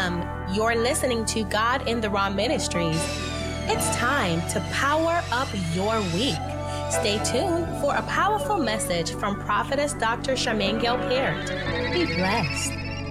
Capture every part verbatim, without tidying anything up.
Welcome. You're listening to God in the Raw Ministries. It's time to power up your week. Stay tuned for a powerful message from Prophetess Doctor Charmaine Gilpert. Be blessed.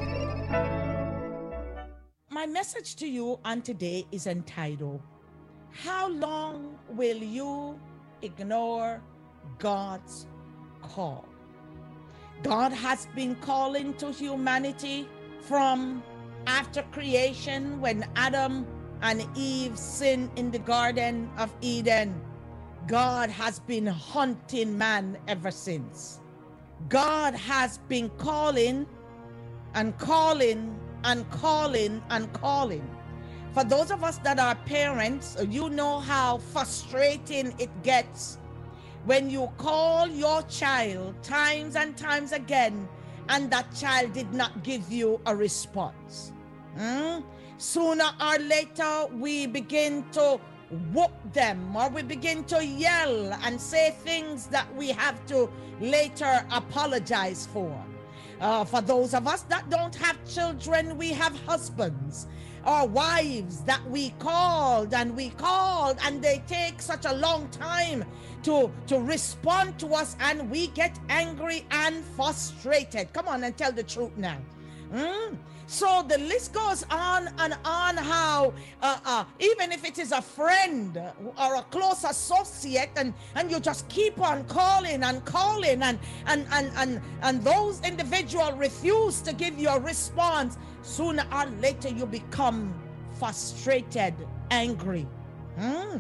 My message to you on today is entitled, How Long Will You Ignore God's Call? God has been calling to humanity from after creation, when Adam and Eve sinned in the Garden of Eden. God has been hunting man ever since. God has been calling and calling and calling and calling. For those of us that are parents, you know how frustrating it gets when you call your child times and times again and that child did not give you a response. Hmm? Sooner or later, we begin to whoop them, or we begin to yell and say things that we have to later apologize for. Uh, for those of us that don't have children, we have husbands or wives that we called and we called and they take such a long time to, to respond to us, and we get angry and frustrated. Come on and tell the truth now. Mm? So the list goes on and on how uh, uh, even if it is a friend or a close associate, and, and you just keep on calling and calling and, and, and, and, and those individuals refuse to give you a response, sooner or later you become frustrated, angry. Mm.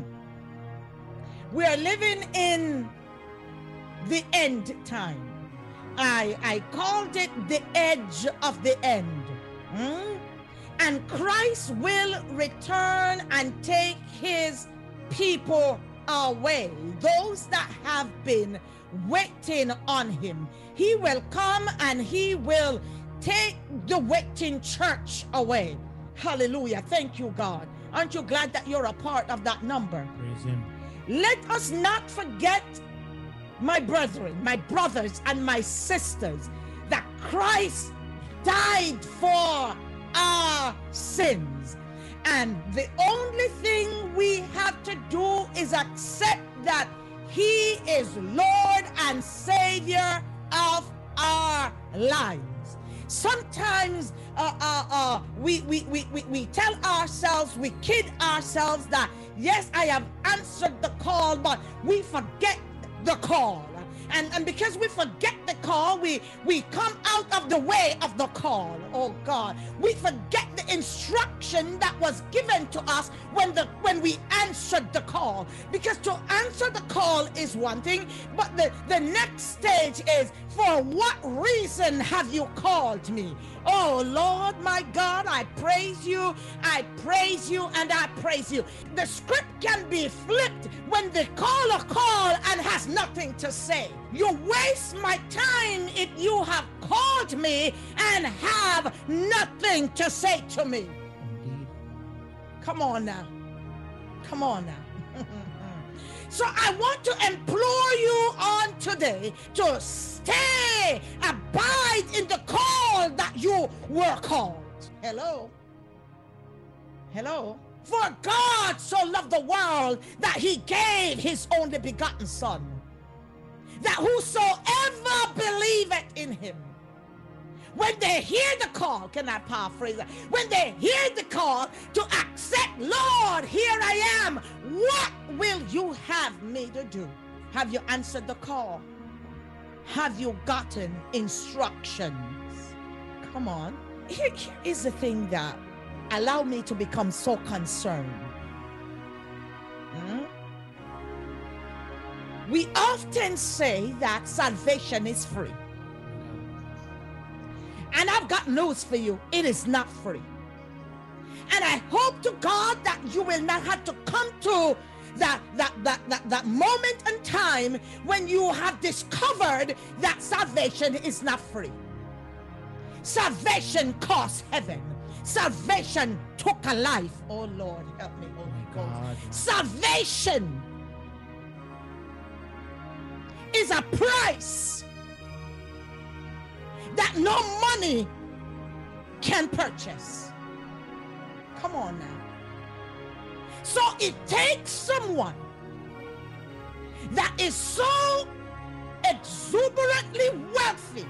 We are living in the end time. I, I called it the edge of the end. Hmm? And Christ will return and take his people away, those that have been waiting on him. He will come and he will take the waiting church away. Hallelujah. Thank you, God. Aren't you glad that you're a part of that number? Praise him. Let us not forget, my brethren, my brothers, and my sisters, that Christ died for our sins. And the only thing we have to do is accept that he is Lord and Savior of our lives. Sometimes uh, uh, uh, we, we, we, we, we tell ourselves, we kid ourselves that, yes, I have answered the call, but we forget the call. And, and because we forget the call, we, we come out of the way of the call. Oh God, we forget the instruction that was given to us when the when we answered the call. Because to answer the call is one thing, but the, the next stage is, for what reason have you called me? Oh Lord, my God, I praise you, I praise you, and I praise you. The script can be flipped when the caller call and has nothing to say. You waste my time if you have called me and have nothing to say to me. Indeed. Come on now. Come on now. So I want to implore you on today to stay, abide in the call that you were called. Hello? Hello? For God so loved the world that he gave his only begotten Son, that whosoever believeth in him, when they hear the call, can I paraphrase that? When they hear the call to accept, Lord, here I am, what will you have me to do? Have you answered the call? Have you gotten instructions? Come on. Here, here is the thing that allowed me to become so concerned. Hmm? We often say that salvation is free. And I've got news for you. It is not free. And I hope to God that you will not have to come to that, that, that, that, that moment in time when you have discovered that salvation is not free. Salvation cost heaven. Salvation took a life. Oh Lord, help me, Holy God. Ghost. Salvation is a price that no money can purchase. Come on now. So it takes someone that is so exuberantly wealthy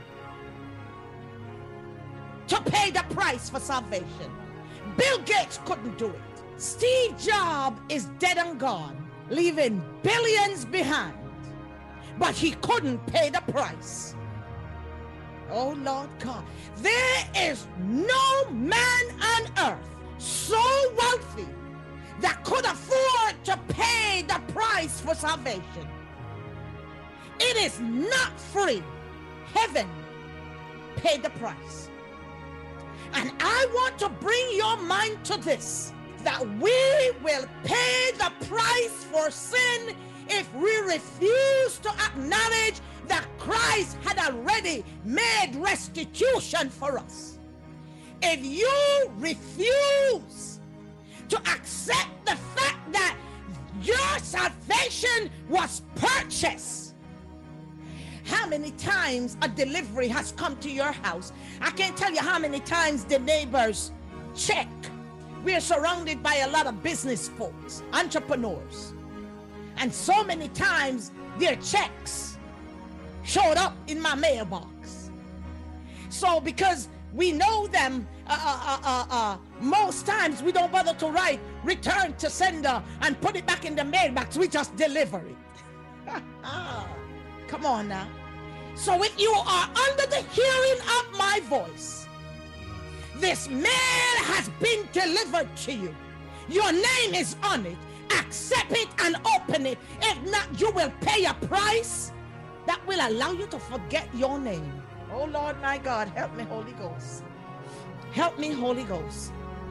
to pay the price for salvation. Bill Gates couldn't do it. Steve Jobs is dead and gone, leaving billions behind, but he couldn't pay the price. Oh Lord God, there is no man on earth so wealthy that could afford to pay the price for salvation. It is not free. Heaven paid the price. And I want to bring your mind to this, that we will pay the price for sin if we refuse to acknowledge that Christ had already made restitution for us. If you refuse to accept the fact that your salvation was purchased, how many times a delivery has come to your house? I can't tell you how many times the neighbors check. We are surrounded by a lot of business folks, entrepreneurs. And so many times their checks showed up in my mailbox. So because we know them, uh, uh, uh, uh, most times we don't bother to write return to sender and put it back in the mailbox. We just deliver it. Come on now. So if you are under the hearing of my voice, this mail has been delivered to you. Your name is on it. Accept it and open it. If not, you will pay a price that will allow you to forget your name. Oh Lord, my God, help me, Holy Ghost. Help me, Holy Ghost.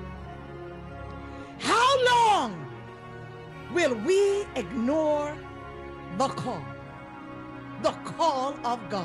How long will we ignore the call? The call of God.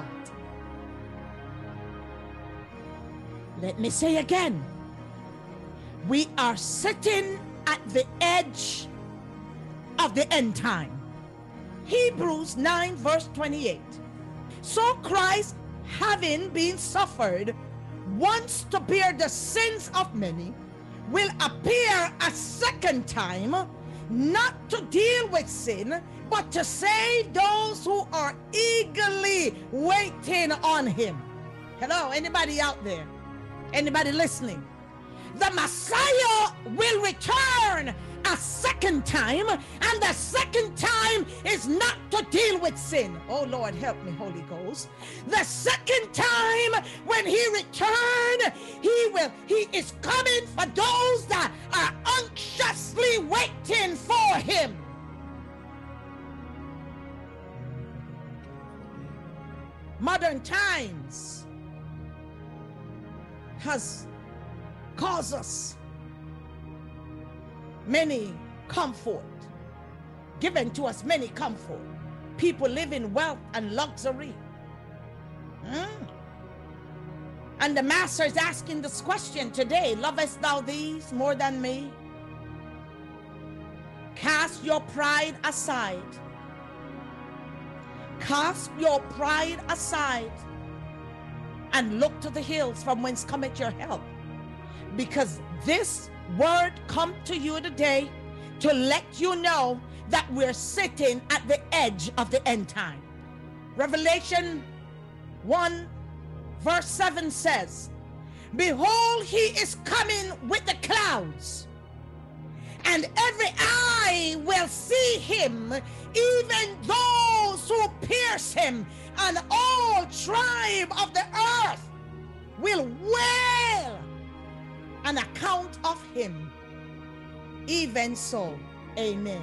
Let me say again, we are sitting at the edge of the end time. Hebrews nine verse twenty-eight. So Christ, having been suffered once to bear the sins of many, will appear a second time, not to deal with sin, but to save those who are eagerly waiting on him. Hello, anybody out there? Anybody listening? The Messiah will return a second time, and the second time is not to deal with sin. Oh Lord, help me, Holy Ghost. The second time when he return, he will, he is coming for those that are anxiously waiting for him. Modern times has caused us many comfort, given to us many comfort. People live in wealth and luxury. Mm. And the master is asking this question today: lovest thou these more than me? Cast your pride aside. Cast your pride aside and look to the hills from whence cometh your help. Because this word come to you today to let you know that we're sitting at the edge of the end time. Revelation one verse seven says, behold, he is coming with the clouds, and every eye will see him, even those who pierce him, and all tribe of the earth will wail an account of him. Even so, amen.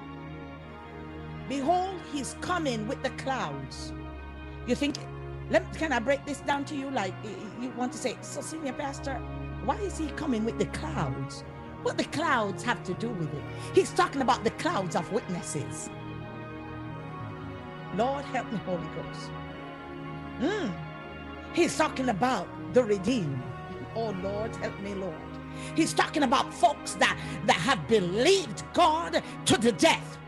Behold, he's coming with the clouds. You think, let, can I break this down to you? Like, you want to say, so senior pastor, why is he coming with the clouds? What the clouds have to do with it? He's talking about the clouds of witnesses. Lord, help me, Holy Ghost. Mm. He's talking about the redeemed. Oh Lord, help me, Lord. He's talking about folks that, that have believed God to the death.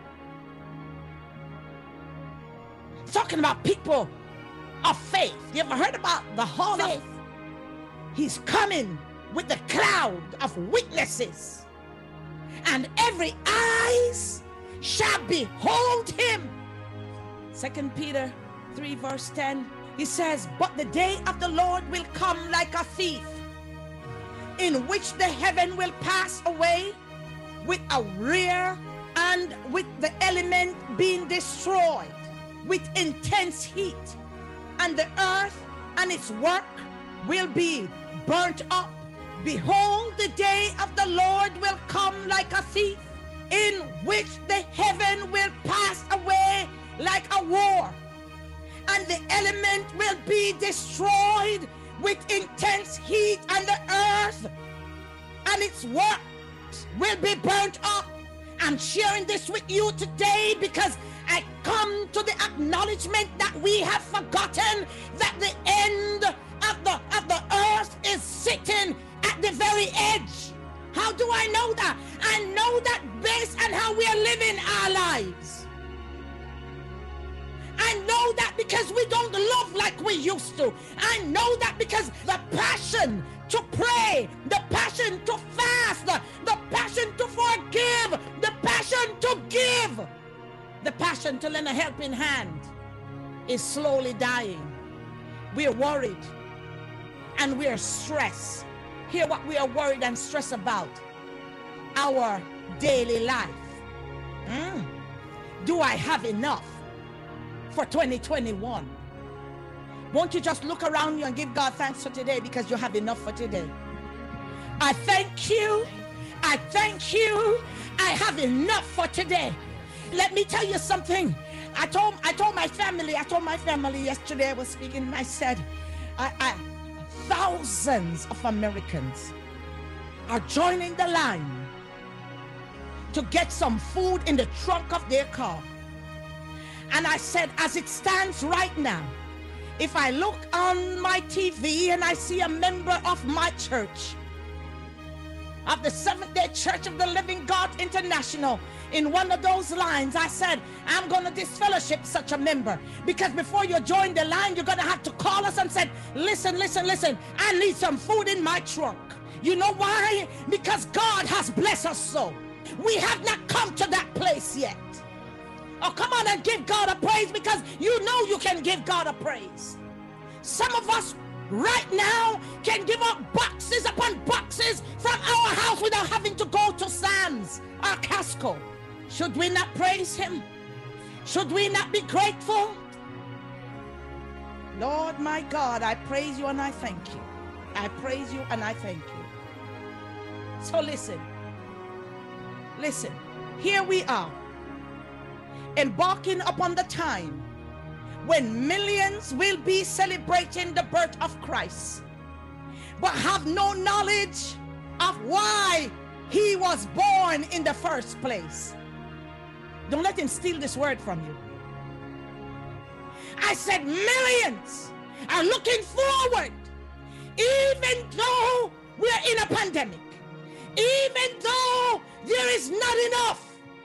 He's talking about people of faith. You ever heard about the hall of faith? He's coming with the cloud of witnesses, and every eyes shall behold him. Second Peter three verse ten, he says, but the day of the Lord will come like a thief, in which the heaven will pass away with a roar, and with the element being destroyed with intense heat, and the earth and its work will be burnt up. Behold, the day of the Lord will come like a thief, in which the heaven will pass away like a war, and the element will be destroyed with intense heat, and the earth and its works will be burnt up. I'm sharing this with you today because I come to the acknowledgement that we have forgotten that the end of the, of the earth is sitting at the very edge. How do I know that? I know that based on how we are living our lives. I know that because we don't love like we used to. I know that because the passion to pray, the passion to fast, the, the passion to forgive, the passion to give, the passion to lend a helping hand is slowly dying. We're worried and we're stressed. Hear what we are worried and stressed about: our daily life. Mm. Do I have enough for twenty twenty-one? Won't you just look around you and give God thanks for today, because you have enough for today? I thank you. I thank you. I have enough for today. Let me tell you something. I told I told my family, I told my family yesterday, I was speaking, and I said, I, I, thousands of Americans are joining the line to get some food in the trunk of their car. And I said, as it stands right now, if I look on my T V and I see a member of my church, of the Seventh-day Church of the Living God International, in one of those lines, I said, I'm going to disfellowship such a member, because before you join the line, you're going to have to call us and say, listen, listen, listen, I need some food in my trunk. You know why? Because God has blessed us so. We have not come to that place yet. Oh, come on and give God a praise, because you know you can give God a praise. Some of us right now can give up boxes upon boxes from our house without having to go to Sam's or Costco. Should we not praise him? Should we not be grateful? Lord my God, I praise you and I thank you. I praise you and I thank you. So listen, listen, here we are, embarking upon the time when millions will be celebrating the birth of Christ, but have no knowledge of why he was born in the first place. Don't let him steal this word from you. I said millions are looking forward, even though we're in a pandemic, even though there is not enough.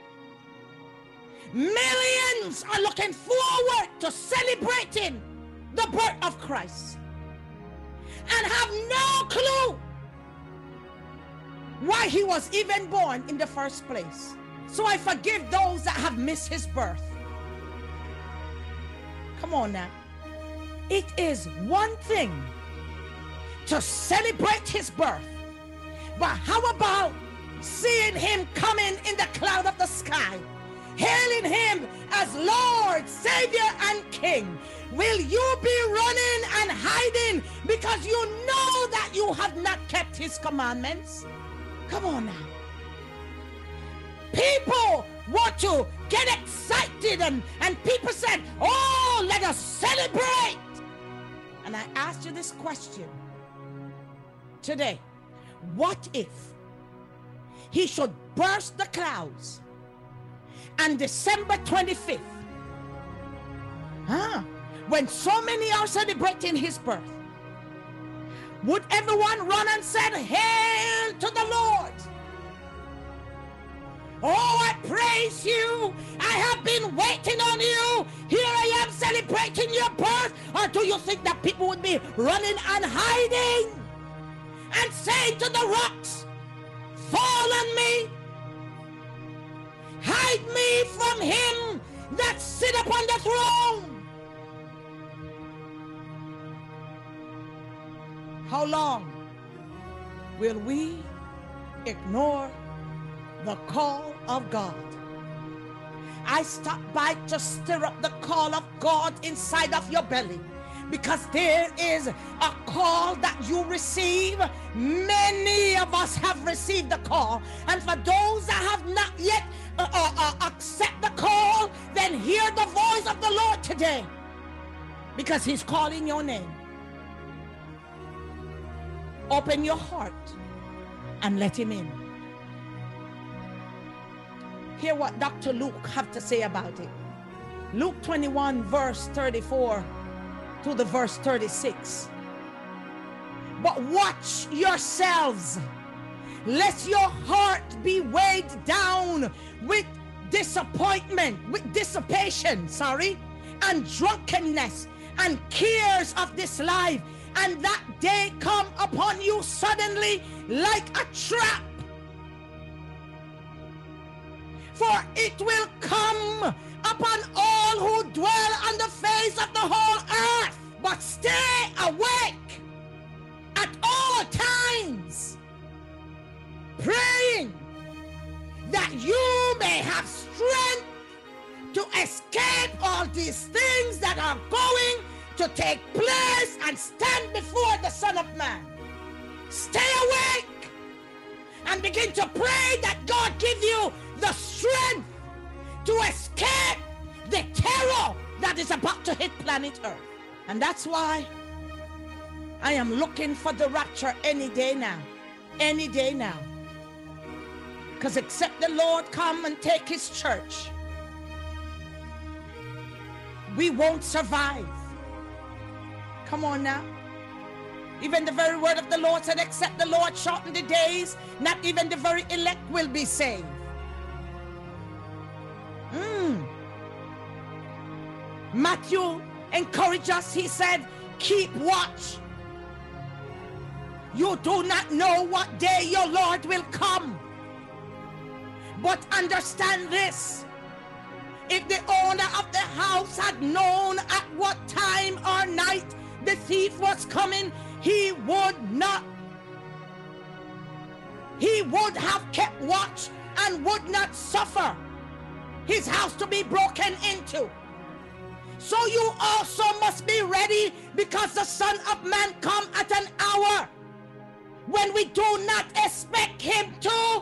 Millions are looking forward to celebrating the birth of Christ and have no clue why he was even born in the first place. So I forgive those that have missed his birth. Come on now. It is one thing to celebrate his birth, but how about seeing him coming in the cloud of the sky, hailing him as Lord, Savior, and King? Will you be running and hiding because you know that you have not kept his commandments? Come on now. People want to get excited, and, and people said, oh, let us celebrate. And I asked you this question today. What if he should burst the clouds on December twenty-fifth, huh, when so many are celebrating his birth? Would everyone run and say, hail to the Lord? Oh, I praise you. I have been waiting on you. Here I am celebrating your birth. Or do you think that people would be running and hiding and say to the rocks, fall on me. Hide me from him that sit upon the throne. How long will we ignore the call of God? I stopped by to stir up the call of God inside of your belly, because there is a call that you receive. Many of us have received the call, and for those that have not yet uh, uh, uh, accept the call, then hear the voice of the Lord today, because he's calling your name. Open your heart and let him in. Hear what Doctor Luke have to say about it. Luke twenty-one verse thirty-four to the verse thirty-six. But watch yourselves, lest your heart be weighed down with disappointment, with dissipation, sorry, and drunkenness and cares of this life, and that day come upon you suddenly like a trap. For it will come upon all who dwell on the face of the whole earth. But stay awake at all times, praying that you may have strength to escape all these things that are going to take place and stand before the Son of Man. Stay awake and begin to pray that God give you the strength to escape the terror that is about to hit planet Earth. And that's why I am looking for the rapture any day now. Any day now. Because except the Lord come and take his church, we won't survive. Come on now. Even the very word of the Lord said, except the Lord shorten the days, not even the very elect will be saved. Mm. Matthew encouraged us. He said, keep watch. You do not know what day your Lord will come. But understand this. If the owner of the house had known at what time or night the thief was coming, he would not. He would have kept watch and would not suffer his house to be broken into. So you also must be ready, because the Son of Man come at an hour when we do not expect him to.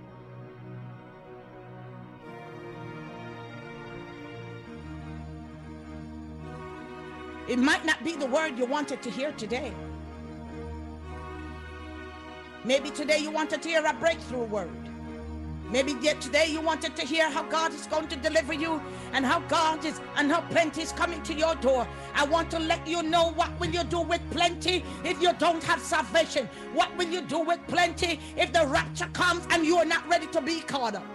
It might not be the word you wanted to hear today. Maybe today you wanted to hear a breakthrough word. Maybe yet today you wanted to hear how God is going to deliver you, and how God is and how plenty is coming to your door. I want to let you know, what will you do with plenty if you don't have salvation? What will you do with plenty if the rapture comes and you are not ready to be caught up?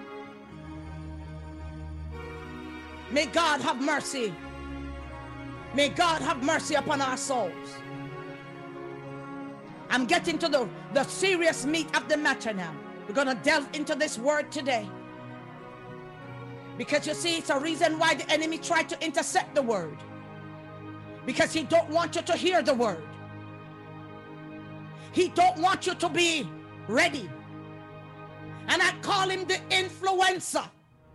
May God have mercy. May God have mercy upon our souls. I'm getting to the, the serious meat of the matter now. We're going to delve into this word today. Because you see, it's a reason why the enemy tried to intercept the word. Because he don't want you to hear the word. He don't want you to be ready. And I call him the influencer.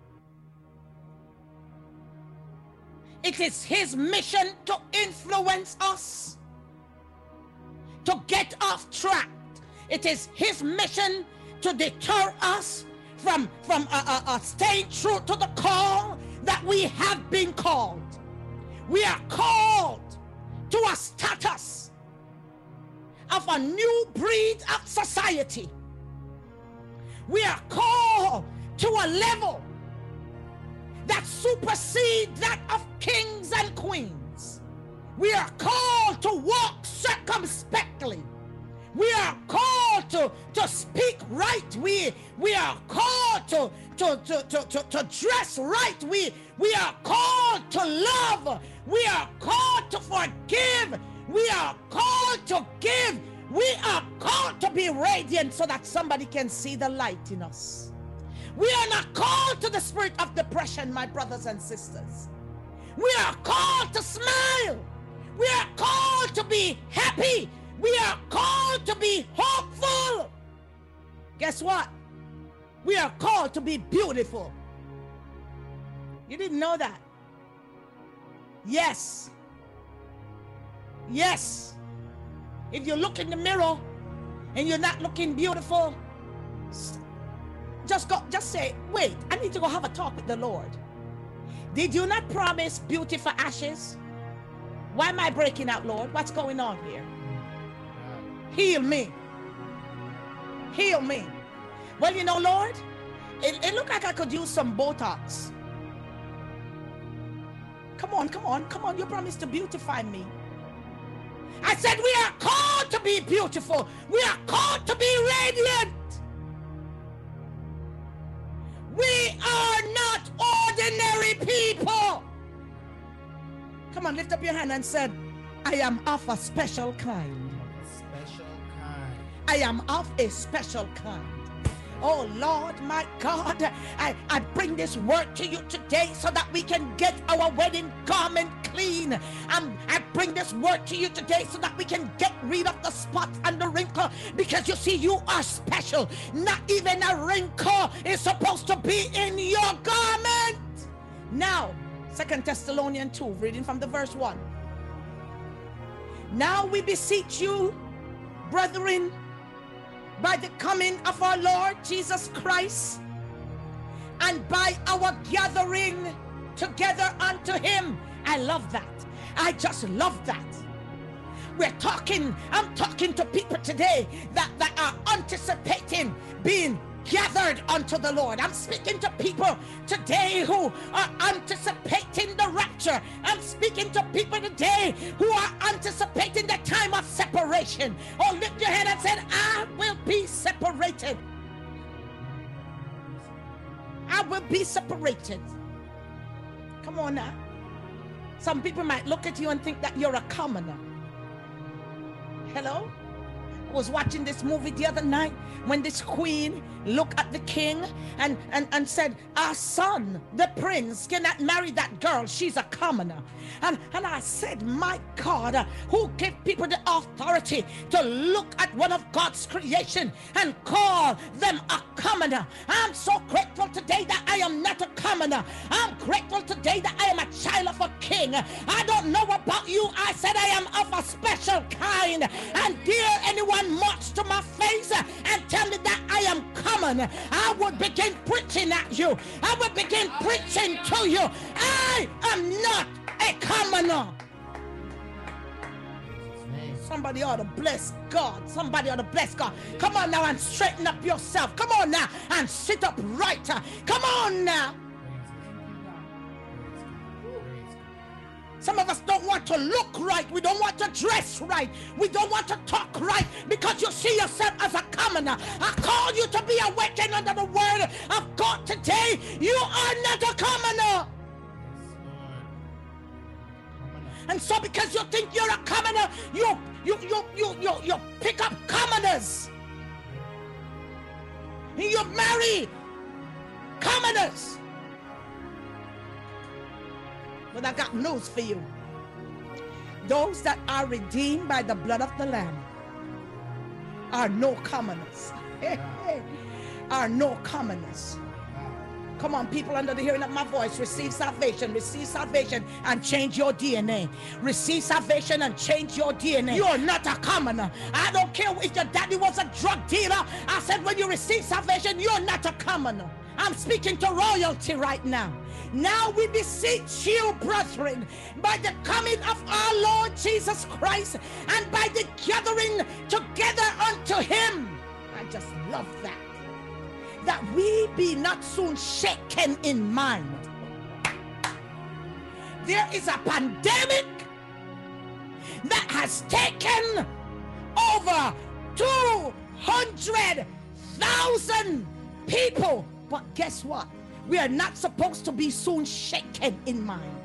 It is his mission to influence us, to get off track. It is his mission to deter us from, from uh, uh, uh, staying true to the call that we have been called. We are called to a status of a new breed of society. We are called to a level that supersedes that of kings and queens. We are called to walk circumspectly. We are called to, to speak right. We, we are called to, to, to, to, to, to dress right. We, we are called to love. We are called to forgive. We are called to give We are called to be radiant so that somebody can see the light in us. We are not called to the spirit of depression, my brothers and sisters. We are called to smile. We are called to be happy. We are called to be hopeful. Guess what? We are called to be beautiful. You didn't know that? Yes. Yes. If you look in the mirror and you're not looking beautiful, just go, just say, wait, I need to go have a talk with the Lord. Did you not promise beauty for ashes? Why am I breaking out, Lord? What's going on here? Heal me. Heal me. Well, you know, Lord, it, it looked like I could use some Botox. Come on, come on, come on. You promised to beautify me. I said we are called to be beautiful. We are called to be radiant. We are not ordinary people. Come on, lift up your hand and said, I am of a special kind. Special kind. I am of a special kind. Oh Lord, my God, I, I bring this word to you today so that we can get our wedding garment clean. Um, I bring this word to you today so that we can get rid of the spots and the wrinkle, because you see, you are special. Not even a wrinkle is supposed to be in your garment. Now, Second Thessalonians two, reading from the verse one. Now we beseech you, brethren, by the coming of our Lord Jesus Christ, and by our gathering together unto him. I love that. I just love that. We're talking, I'm talking to people today that, that are anticipating being gathered unto the Lord. I'm speaking to people today who are anticipating the rapture. I'm speaking to people today who are anticipating the time of separation. Oh, lift your head and say, I will be separated. I will be separated. Come on now. Some people might look at you and think that you're a commoner. Hello? I was watching this movie the other night when this queen looked at the king and, and, and said, our son, the prince, cannot marry that girl. She's a commoner. And, and I said, my God, uh, who gave people the authority to look at one of God's creation and call them a commoner? I'm so grateful today that I am not a commoner. I'm grateful today that I am a child of a king. I don't know about you. I said I am of a special kind. And dare anyone march to my face and tell me that I am common, I would begin preaching at you. I would begin preaching to you. I am not a commoner. Somebody ought to bless God. Somebody ought to bless God. Come on now and straighten up yourself. Come on now and sit up right. Come on now. Some of us don't want to look right. We don't want to dress right. We don't want to talk right because you see yourself as a commoner. I call you to be awakened under the word of God today. You are not a commoner. And so because you think you're a commoner, you you you you you, you pick up commoners. You marry commoners. But I got news for you. Those that are redeemed by the blood of the Lamb are no commoners. Are no commoners. Come on, people under the hearing of my voice, receive salvation, receive salvation and change your D N A. Receive salvation and change your D N A. You're not a commoner. I don't care if your daddy was a drug dealer. I said when you receive salvation, you're not a commoner. I'm speaking to royalty right now. Now we beseech you, brethren, by the coming of our Lord Jesus Christ and by the gathering together unto him. I just love that. That we be not soon shaken in mind. There is a pandemic that has taken over two hundred thousand people. But guess what? We are not supposed to be soon shaken in mind.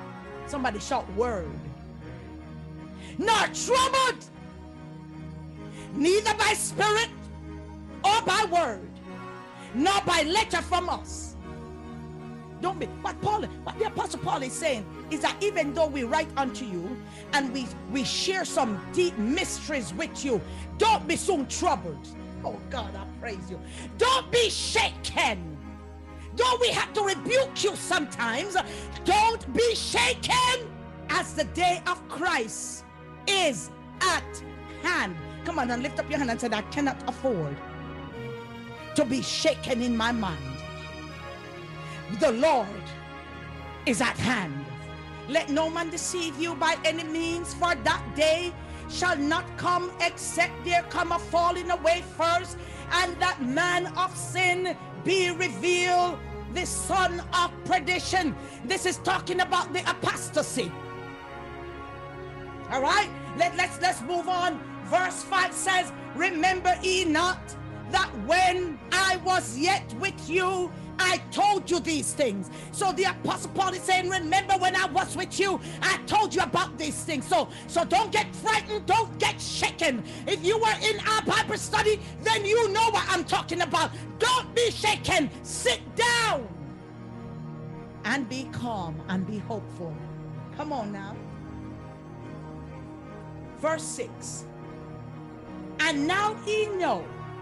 Somebody shout word. Nor troubled. neither by spirit or by word, nor by letter from us. Don't be. What Paul, what the Apostle Paul is saying is that even though we write unto you and we, we share some deep mysteries with you, don't be soon troubled. Oh God, I praise you. Don't be shaken. Don't we have to rebuke you sometimes? Don't be shaken, as the day of Christ is at hand. Come on and lift up your hand and say, I cannot afford to be shaken in my mind. The Lord is at hand. Let no man deceive you by any means, for that day shall not come except there come a falling away first, and that man of sin be revealed, the son of perdition. This is talking about the apostasy. All right, Let, let's let's move on. Verse five says, remember ye not that when I was yet with you, I told you these things. So the Apostle Paul is saying, remember when I was with you, I told you about these things. So, so don't get frightened, don't get shaken. If you were in our Bible study, then you know what I'm talking about. Don't be shaken. Sit down and be calm and be hopeful. Come on now. Verse six. And now ye know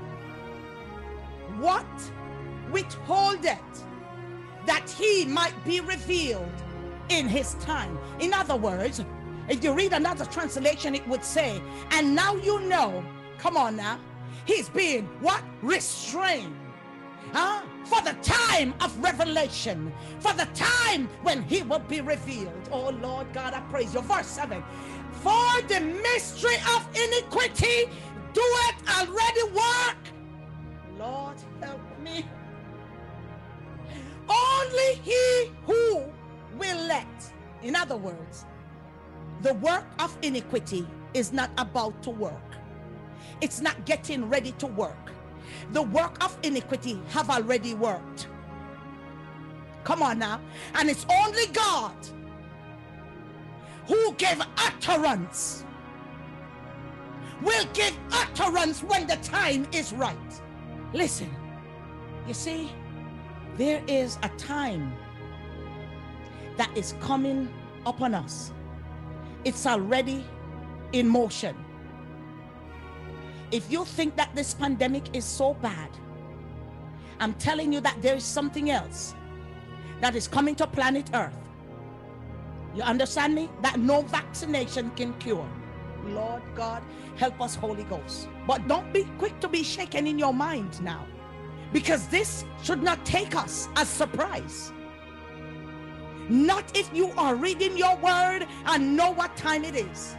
what withholdeth, that he might be revealed in his time. In other words, if you read another translation, it would say, and now you know, come on now, he's being what? Restrained. Huh? For the time of revelation, for the time when he will be revealed. Oh Lord God, I praise you. Verse seven. For the mystery of iniquity doeth already work. Lord help me. Only he who will let. In other words, the work of iniquity is not about to work. It's not getting ready to work. The work of iniquity have already worked. Come on now. And it's only God who gave utterance, will give utterance when the time is right. Listen, you see, there is a time that is coming upon us. It's already in motion. If you think that this pandemic is so bad, I'm telling you that there is something else that is coming to planet Earth. You understand me? That no vaccination can cure. Lord God, help us, Holy Ghost. But don't be quick to be shaken in your mind now, because this should not take us as surprise. Not if you are reading your word and know what time it is.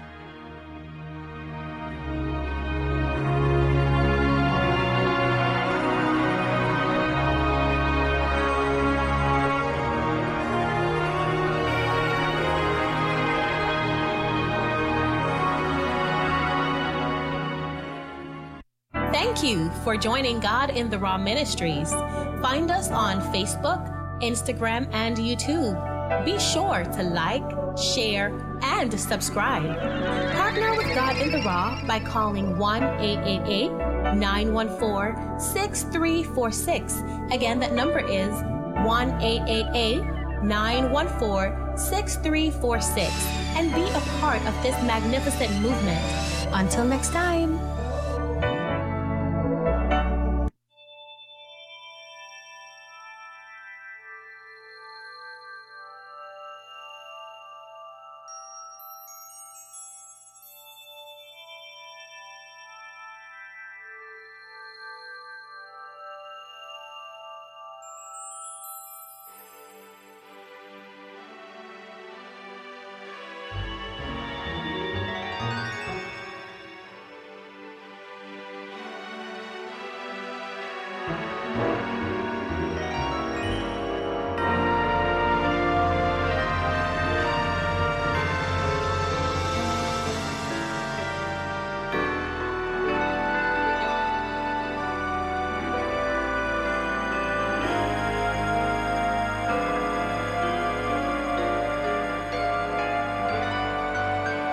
Thank you for joining God in the Raw Ministries. Find us on Facebook, Instagram, and YouTube. Be sure to like, share, and subscribe. Partner with God in the Raw by calling one eight eight eight, nine one four, six three four six. Again, that number is one eight eight eight, nine one four, six three four six. And be a part of this magnificent movement. Until next time.